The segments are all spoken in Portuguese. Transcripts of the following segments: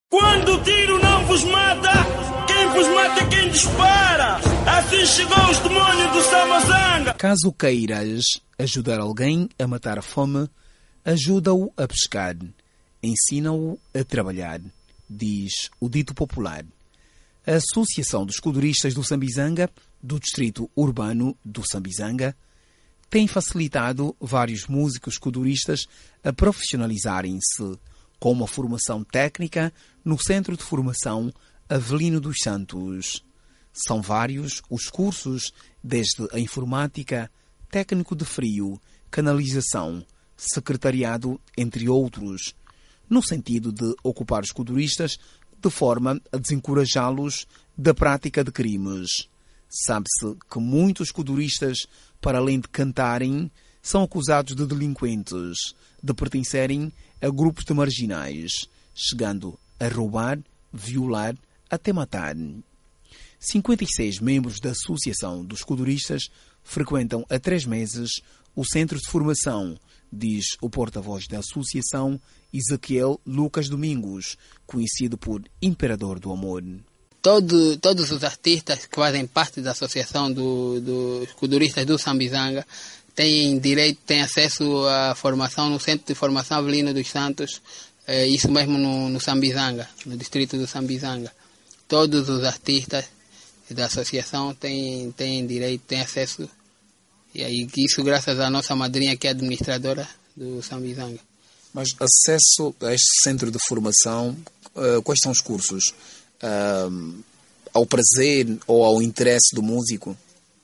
Quando o tiro não vos mata, quem vos mata é quem dispara. Assim chegou os demônios do Samazanga. Caso queiras ajudar alguém a matar a fome, ajuda-o a pescar, ensina-o a trabalhar, diz o dito popular. A Associação dos Escuduristas do Sambizanga, do Distrito Urbano do Sambizanga, tem facilitado vários músicos escuduristas a profissionalizarem-se com uma formação técnica no Centro de Formação Avelino dos Santos. São vários os cursos, desde a informática, técnico de frio, canalização, secretariado, entre outros, no sentido de ocupar os escuduristas de forma a desencorajá-los da prática de crimes. Sabe-se que muitos escuduristas, para além de cantarem, são acusados de delinquentes, de pertencerem a grupos de marginais, chegando a roubar, violar, até matar. 56 membros da Associação dos Escuduristas frequentam há 3 meses o Centro de Formação, diz o porta-voz da Associação, Ezequiel Lucas Domingos, conhecido por Imperador do Amor. Todos os artistas que fazem parte da Associação dos Escuduristas do Sambizanga têm direito, têm acesso à formação no Centro de Formação Avelino dos Santos, isso mesmo no Sambizanga, no distrito do Sambizanga. Todos os artistas da associação têm direito, têm acesso, e aí isso graças à nossa madrinha que é administradora do Sambizanga. Mas acesso a este centro de formação, quais são os cursos? Ao prazer ou ao interesse do músico?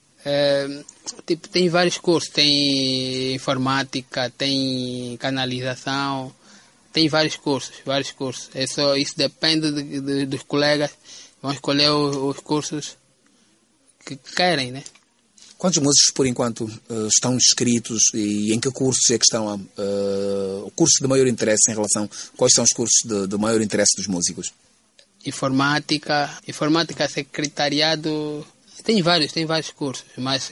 Tem vários cursos, tem informática, tem canalização, tem vários cursos. Isso depende dos colegas, vão escolher os cursos que querem, né? Quantos músicos, por enquanto, estão inscritos e em que cursos é que estão? Cursos de maior interesse em relação... Quais são os cursos de maior interesse dos músicos? Informática, secretariado... Tem vários cursos, mas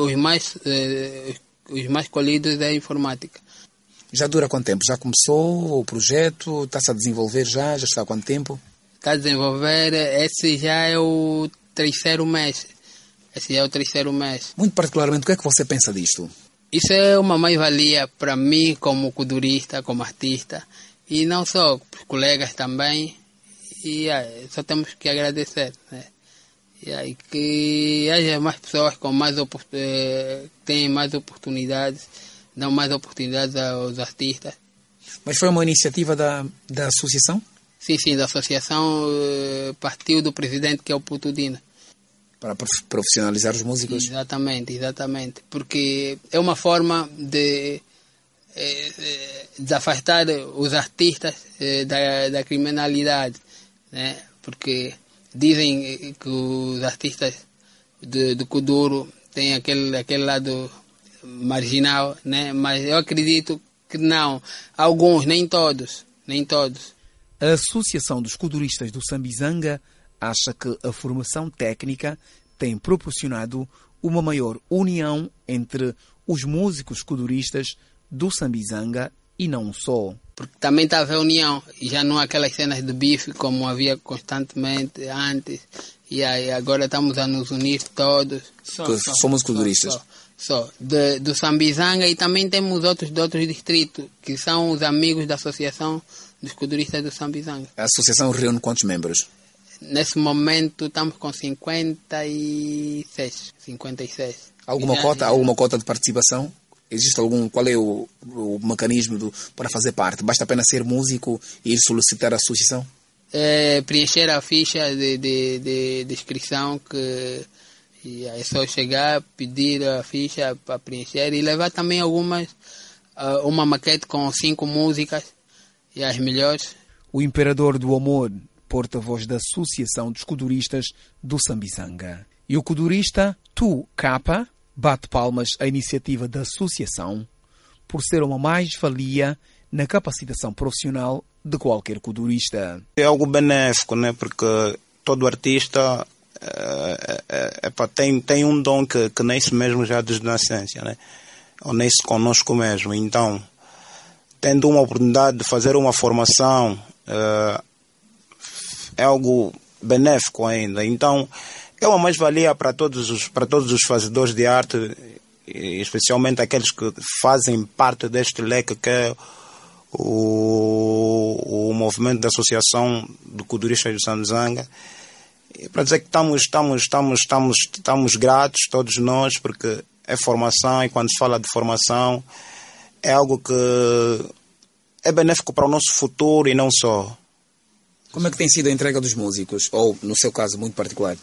os mais escolhidos é a informática. Já dura quanto tempo? Já começou o projeto? Está-se a desenvolver já? Já está há quanto tempo? Está a desenvolver, esse já é o terceiro mês. Muito particularmente, o que é que você pensa disto? Isso é uma mais-valia para mim como culturista, como artista, e não só, para os colegas também, e só temos que agradecer, né? E aí que haja mais pessoas com têm mais oportunidades, dão mais oportunidades aos artistas. Mas foi uma iniciativa da associação? Sim, da associação, partiu do presidente, que é o Putudina. Para profissionalizar os músicos? Exatamente, porque é uma forma de desafastar os artistas da criminalidade, né? Porque dizem que os artistas do Kuduro têm aquele lado marginal, né? Mas eu acredito que não. Alguns, nem todos. A Associação dos Escuduristas do Sambizanga acha que a formação técnica tem proporcionado uma maior união entre os músicos escuduristas do Sambizanga e não só. Porque também está a haver união, e já não há aquelas cenas de bife como havia constantemente antes, e aí agora estamos a nos unir todos. Somos escuduristas. Do Sambizanga, e também temos outros de outros distritos, que são os amigos da Associação dos Escuduristas do Sambizanga. A associação reúne quantos membros? Nesse momento estamos com 56. Alguma cota de participação? Existe qual é o mecanismo para fazer parte? Basta apenas ser músico e ir solicitar a associação? Preencher a ficha de inscrição, que é só chegar, pedir a ficha para preencher e levar também uma maquete com 5 músicas e as melhores. O Imperador do Amor, porta-voz da Associação dos Escuduristas do Sambizanga. E o kudurista Tu Capa bate palmas à iniciativa da associação por ser uma mais-valia na capacitação profissional de qualquer kudurista. É algo benéfico, né? Porque todo artista tem um dom que nasce mesmo já desde nascença, né? Ou nasce conosco mesmo. Então, tendo uma oportunidade de fazer uma formação é algo benéfico ainda. Então, é uma mais-valia para todos os fazedores de arte, e especialmente aqueles que fazem parte deste leque que é o movimento da Associação de Kuduristas do Sambizanga. Para dizer que estamos gratos, todos nós, porque é formação, e quando se fala de formação, é algo que é benéfico para o nosso futuro e não só. Como é que tem sido a entrega dos músicos? Ou, no seu caso, muito particular?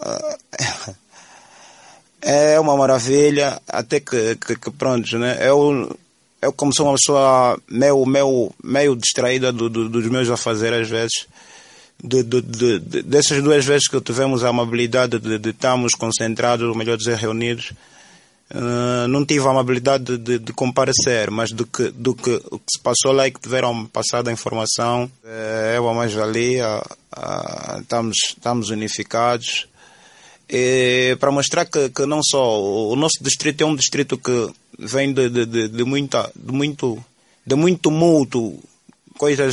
É uma maravilha, até que pronto, né? Eu como sou uma pessoa meio distraída dos meus afazeres, às vezes, dessas 2 vezes que tivemos a amabilidade de estarmos concentrados, ou melhor dizer, reunidos, não tive a amabilidade de comparecer, mas o que se passou lá e que tiveram passado a informação é uma mais-valia. Estamos unificados, e para mostrar que não só o nosso distrito é um distrito que vem de muito mútuo, coisas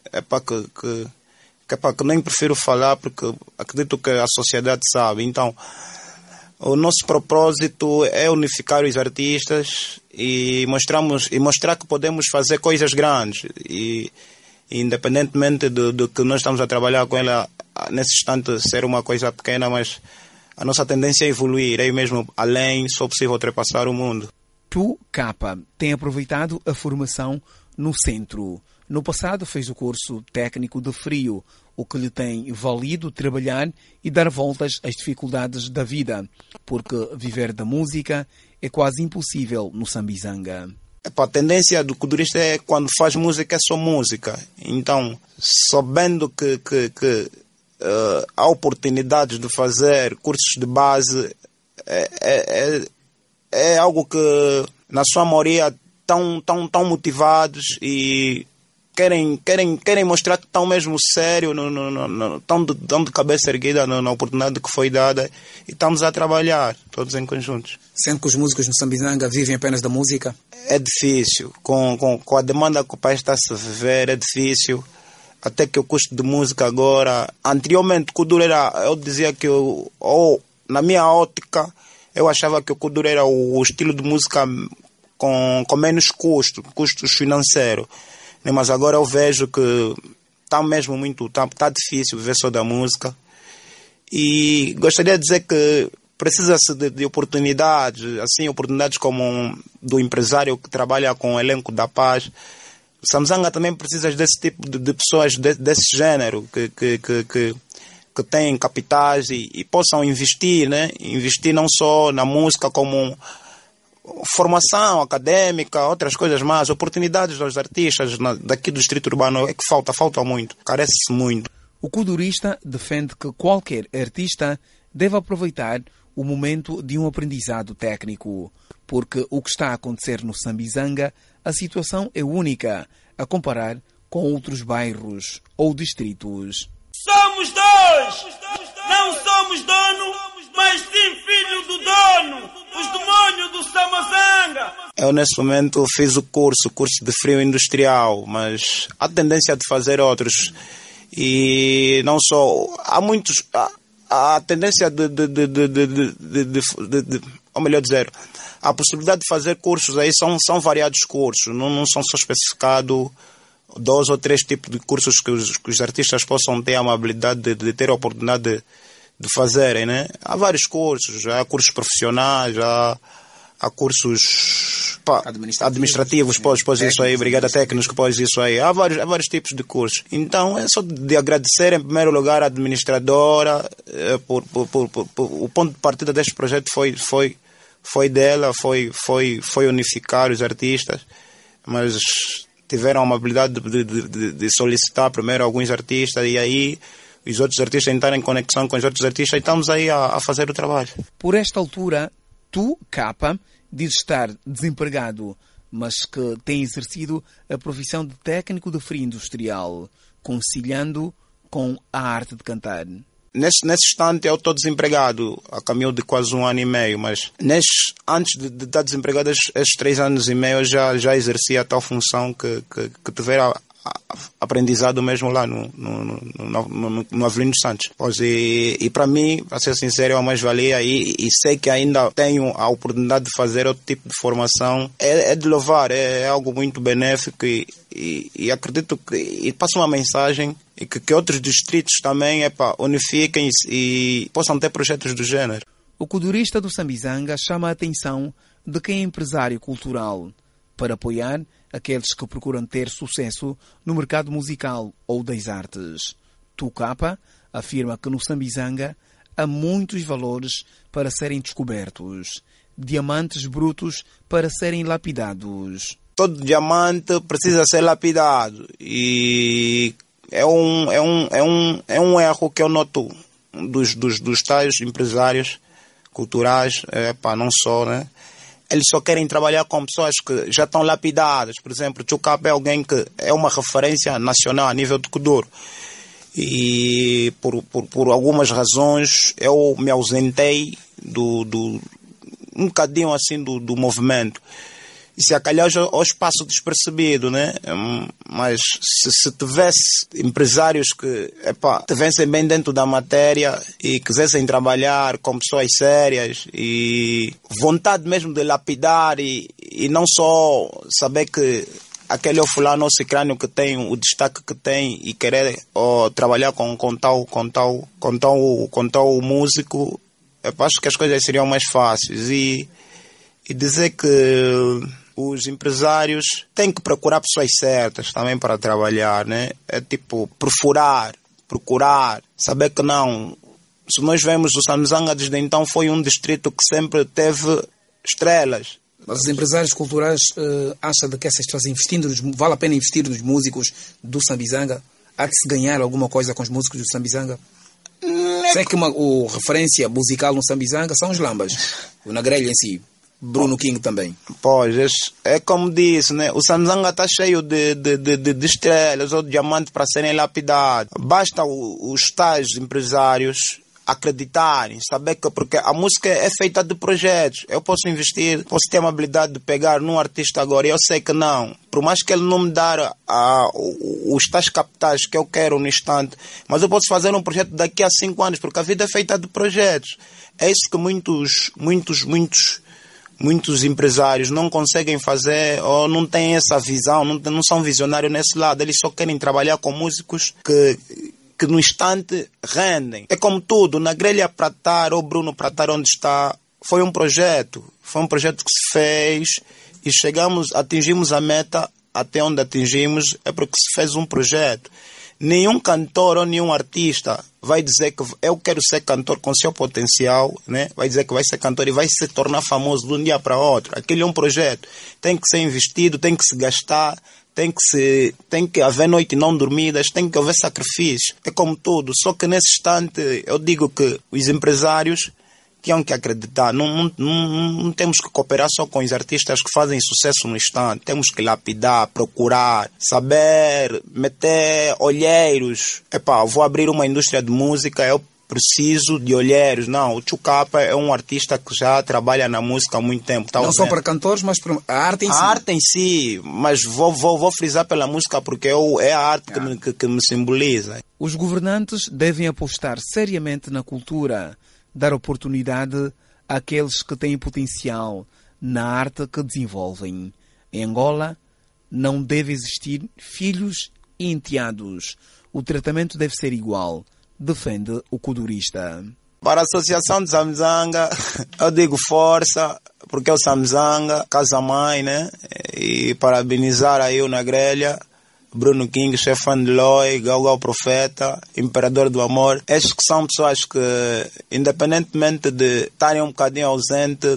que nem prefiro falar porque acredito que a sociedade sabe. Então, o nosso propósito é unificar os artistas e mostrar que podemos fazer coisas grandes, e independentemente do que nós estamos a trabalhar com ela nesse instante ser uma coisa pequena, mas a nossa tendência é evoluir, é mesmo além, só possível ultrapassar o mundo. Tu, Capa, tem aproveitado a formação no centro. No passado fez o curso técnico de frio, o que lhe tem valido trabalhar e dar voltas às dificuldades da vida, porque viver da música é quase impossível no Sambizanga. A tendência do kudurista é quando faz música é só música. Então, sabendo que há oportunidades de fazer cursos de base, é algo que, na sua maioria, estão motivados e querem mostrar que estão mesmo sério, estão de cabeça erguida na oportunidade que foi dada, e estamos a trabalhar, todos em conjuntos. Sendo que os músicos no Sambizanga vivem apenas da música? É difícil, com a demanda que o país está a viver, é difícil. Até que o custo de música agora... Anteriormente, Kuduro era... Eu dizia que... na minha ótica, eu achava que o Kuduro era o estilo de música com menos custos financeiros. Mas agora eu vejo que está mesmo muito... Está difícil viver só da música. E gostaria de dizer que precisa-se de oportunidades, assim, oportunidades como do empresário que trabalha com o elenco da paz. O Sambizanga também precisa desse tipo de pessoas desse género que têm capitais e possam investir, né? Investir não só na música, como formação acadêmica, outras coisas mais, oportunidades aos artistas daqui do distrito urbano. É que falta muito, carece-se muito. O kudurista defende que qualquer artista deve aproveitar o momento de um aprendizado técnico, porque o que está a acontecer no Sambizanga, a situação é única, a comparar com outros bairros ou distritos. Somos dois! Não somos dono, mas sim filho do dono! Os demônios do Samazanga! Eu, nesse momento, fiz o curso de frio industrial, mas há tendência de fazer outros. E não só... Há muitos... A tendência ou melhor dizer, a possibilidade de fazer cursos aí são variados cursos, não são só especificados 2 ou 3 tipos de cursos que os artistas possam ter a amabilidade de ter a oportunidade de fazerem, né? Há vários cursos, há cursos profissionais, há cursos administrativos, pós isso aí, brigada técnicos, pós isso aí. Há vários tipos de cursos. Então, é só de agradecer, em primeiro lugar, a administradora, por o ponto de partida deste projeto foi dela, foi unificar os artistas, mas tiveram a amabilidade de solicitar primeiro alguns artistas, e aí os outros artistas entrarem em conexão com os outros artistas, e estamos aí a fazer o trabalho. Por esta altura, tu, Capa, diz estar desempregado, mas que tem exercido a profissão de técnico de frio industrial, conciliando com a arte de cantar. Nesse instante eu estou desempregado, a caminho de quase 1 ano e meio, mas antes de estar desempregado, estes 3 anos e meio, eu já exercia a tal função que tiveram aprendizado mesmo lá no Avelino dos Santos. Pois, e para mim, para ser sincero, é uma mais-valia e sei que ainda tenho a oportunidade de fazer outro tipo de formação. É de louvar, é algo muito benéfico e acredito que e passa uma mensagem e que outros distritos também unifiquem e possam ter projetos do gênero. O kudurista do Sambizanga chama a atenção de quem é empresário cultural para apoiar aqueles que procuram ter sucesso no mercado musical ou das artes. Tucapa afirma que no Sambizanga há muitos valores para serem descobertos, diamantes brutos para serem lapidados. Todo diamante precisa ser lapidado e é um erro que eu noto dos tais empresários culturais, não só, né? Eles só querem trabalhar com pessoas que já estão lapidadas. Por exemplo, Tucapa é alguém que é uma referência nacional a nível de Kuduro. E por algumas razões eu me ausentei um bocadinho assim do movimento. E se acalhar hoje passo despercebido, né? Mas se tivesse empresários que estivessem bem dentro da matéria e quisessem trabalhar com pessoas sérias e vontade mesmo de lapidar e não só saber que aquele é o fulano ou cicrânio que tem o destaque que tem e querer trabalhar com tal músico, acho que as coisas seriam mais fáceis. E dizer que os empresários têm que procurar pessoas certas também para trabalhar, né? É tipo procurar, saber que não. Se nós vemos o Sambizanga desde então foi um distrito que sempre teve estrelas. Mas os empresários culturais acham de que essas pessoas vale a pena investir nos músicos do Sambizanga? Há de se ganhar alguma coisa com os músicos do Sambizanga? Sei que a referência musical no Sambizanga são os Lambas, o Nagrelha em si. Bruno King também. Pois, é como disse, né? O Sambizanga está cheio de estrelas ou de diamantes para serem lapidados. Basta os tais empresários acreditarem, saber que porque a música é feita de projetos. Eu posso investir, posso ter a habilidade de pegar num artista agora e eu sei que não. Por mais que ele não me dar os tais capitais que eu quero no instante, mas eu posso fazer um projeto daqui a 5 anos, porque a vida é feita de projetos. É isso que muitos empresários não conseguem fazer ou não têm essa visão, não são visionários nesse lado. Eles só querem trabalhar com músicos que no instante rendem. É como tudo, na Grelha Pratar ou Bruno Pratar onde está, foi um projeto que se fez e atingimos a meta até onde atingimos, é porque se fez um projeto. Nenhum cantor ou nenhum artista vai dizer que eu quero ser cantor com seu potencial, né? Vai dizer que vai ser cantor e vai se tornar famoso de um dia para outro. Aquele é um projeto. Tem que ser investido, tem que se gastar, tem que haver noites não dormidas, tem que haver sacrifício. É como tudo. Só que nesse instante eu digo que os empresários tinham que acreditar. Não temos que cooperar só com os artistas que fazem sucesso no instante. Temos que lapidar, procurar, saber, meter olheiros. Vou abrir uma indústria de música, eu preciso de olheiros. Não, o Tucapa é um artista que já trabalha na música há muito tempo. Não só para cantores, mas para a arte em si. A arte em si, mas vou frisar pela música porque é a arte que me simboliza. Os governantes devem apostar seriamente na cultura, dar oportunidade àqueles que têm potencial na arte que desenvolvem. Em Angola, não deve existir filhos e enteados. O tratamento deve ser igual, defende o kudurista. Para a Associação de Sambizanga, eu digo força, porque é o Sambizanga, casa-mãe, né? E parabenizar aí o Nagrelha, Bruno King, Chefan de Loi, Gal Profeta, Imperador do Amor. Estes que são pessoas que, independentemente de estarem um bocadinho ausentes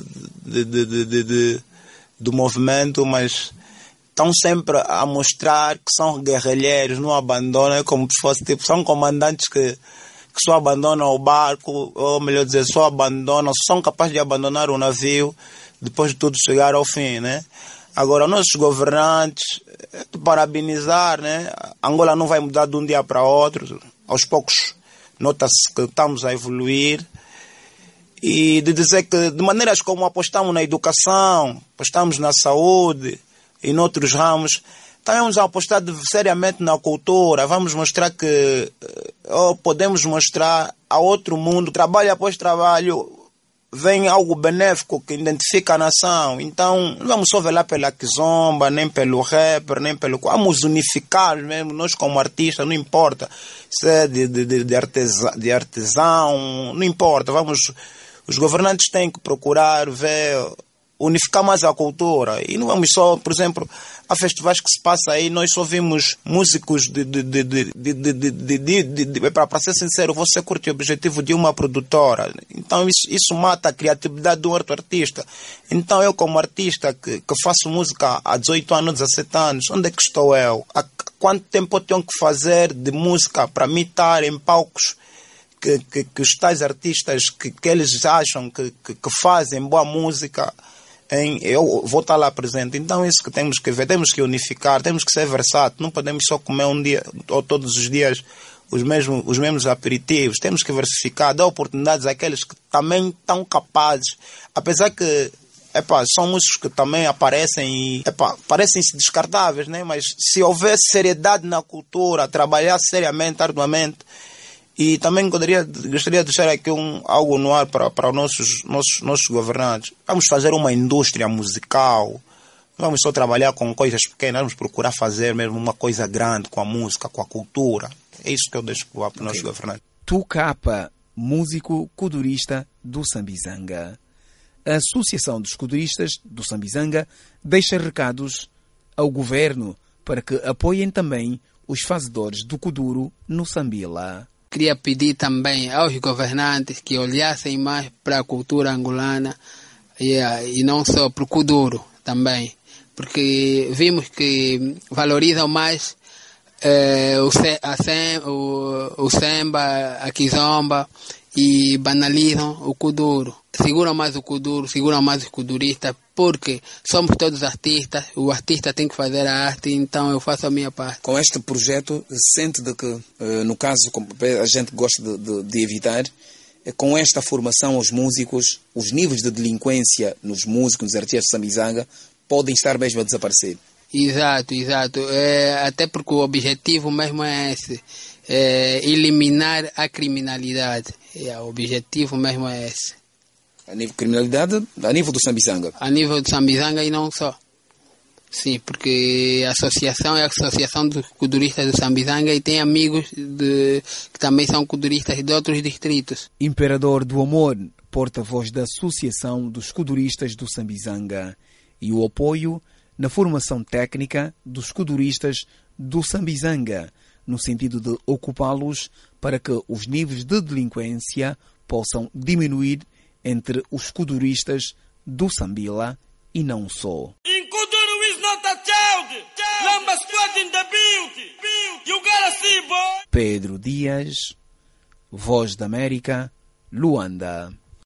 do movimento, mas estão sempre a mostrar que são guerrilheiros, não abandonam, é como se fosse são comandantes que só abandonam o barco, ou melhor dizer, só são capazes de abandonar o navio depois de tudo chegar ao fim, né? Agora, nossos governantes, parabenizar, né? Angola não vai mudar de um dia para outro. Aos poucos, nota-se que estamos a evoluir. E de dizer que, de maneiras como apostamos na educação, apostamos na saúde e noutros ramos, Também vamos apostar seriamente na cultura. Vamos mostrar que podemos mostrar a outro mundo. Trabalho após trabalho vem algo benéfico que identifica a nação. Então, não vamos só velar pela kizomba, nem pelo rapper, nem pelo... Vamos unificar mesmo, nós como artistas, não importa se é de artesão, não importa. Os governantes têm que procurar unificar mais a cultura. E não vamos só, por exemplo, há festivais que se passa aí, nós só vimos músicos para ser sincero, você curte o objetivo de uma produtora. Então isso mata a criatividade do outro artista. Então eu como artista que faço música há 18 anos, 17 anos, onde é que estou eu? Há quanto tempo eu tenho que fazer de música para me estar em palcos que os tais artistas que eles acham que fazem boa música, eu vou estar lá presente. Então isso que temos que ver, temos que unificar, temos que ser versátil, não podemos só comer um dia ou todos os dias os mesmos aperitivos, temos que diversificar, dar oportunidades àqueles que também estão capazes, apesar que são músicos que também aparecem e parecem-se descartáveis, né? Mas se houver seriedade na cultura, trabalhar seriamente, arduamente. E também gostaria de deixar aqui algo no ar para os nossos governantes. Vamos fazer uma indústria musical. Não vamos só trabalhar com coisas pequenas, vamos procurar fazer mesmo uma coisa grande com a música, com a cultura. É isso que eu deixo para os nossos governantes. Tucapa, músico kudurista do Sambizanga. A Associação dos Kuduristas do Sambizanga deixa recados ao governo para que apoiem também os fazedores do kuduro no Sambila. Queria pedir também aos governantes que olhassem mais para a cultura angolana e não só para o kuduro também, porque vimos que valorizam mais o samba, a kizomba e banalizam o kuduro. Seguram mais o kuduro, seguram mais os kuduristas, porque somos todos artistas, o artista tem que fazer a arte, então eu faço a minha parte. Com este projeto, sente de que, no caso, a gente gosta de evitar, com esta formação aos músicos, os níveis de delinquência nos músicos, nos artistas de Sambizanga, podem estar mesmo a desaparecer. Exato. Até porque o objetivo mesmo é esse, eliminar a criminalidade. O objetivo mesmo é esse. A nível de criminalidade, a nível do Sambizanga? A nível do Sambizanga e não só. Sim, porque a associação é a Associação dos Kuduristas do Sambizanga e tem amigos que também são kuduristas de outros distritos. Imperador do Amor, porta-voz da Associação dos Kuduristas do Sambizanga, e o apoio na formação técnica dos kuduristas do Sambizanga, no sentido de ocupá-los para que os níveis de delinquência possam diminuir entre os kuduristas do Sambila e não só. In Kuduro is not a child. Lamba squad in the building. You gotta see, boy. Pedro Dias, Voz da América, Luanda.